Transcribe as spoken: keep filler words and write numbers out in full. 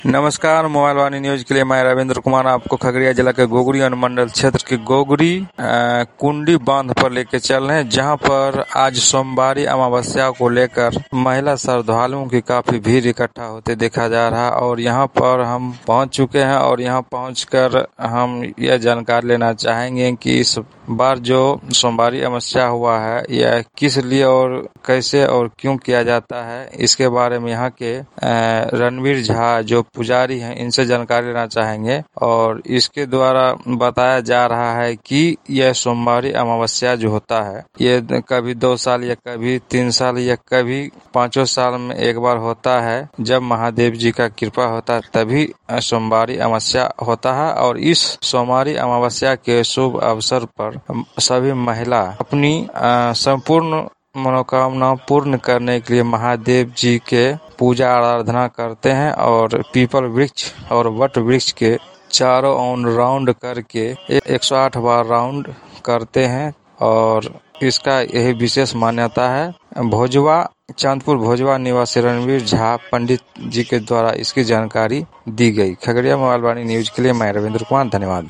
नमस्कार, मोबाइल वाणी न्यूज के लिए मैं रविंद्र कुमार आपको खगड़िया जिला के गोगरी अनुमंडल क्षेत्र के गोगरी कुंडी बांध पर लेके चल रहे हैं, जहां पर आज सोमवारी अमावस्या को लेकर महिला श्रद्धालुओं की काफी भीड़ इकट्ठा होते देखा जा रहा है। और यहां पर हम पहुंच चुके हैं और यहां पहुंचकर हम यह जानकारी लेना चाहेंगे कि इस बार जो सोमवारी अमावस्या हुआ है यह किस लिए और कैसे और क्यों किया जाता है, इसके बारे में यहाँ के रणवीर झा जो पुजारी हैं इनसे जानकारी लेना चाहेंगे। और इसके द्वारा बताया जा रहा है कि यह सोमवारी अमावस्या जो होता है ये कभी दो साल या कभी तीन साल या कभी पांचों साल में एक बार होता है। जब महादेव जी का कृपा होता है तभी सोमवारी अमावस्या होता है। और इस सोमवारी अमावस्या के शुभ अवसर पर सभी महिला अपनी संपूर्ण मनोकामना पूर्ण करने के लिए महादेव जी के पूजा आराधना करते हैं और पीपल वृक्ष और वट वृक्ष के चारों ओर राउंड करके एक सौ आठ बार राउंड करते हैं। और इसका यही विशेष मान्यता है। भोजवा चांदपुर भोजवा निवासी रणवीर झा पंडित जी के द्वारा इसकी जानकारी दी गई। खगड़िया मोबाइल वाणी न्यूज के लिए मैं रविंद्र कुमार, धन्यवाद।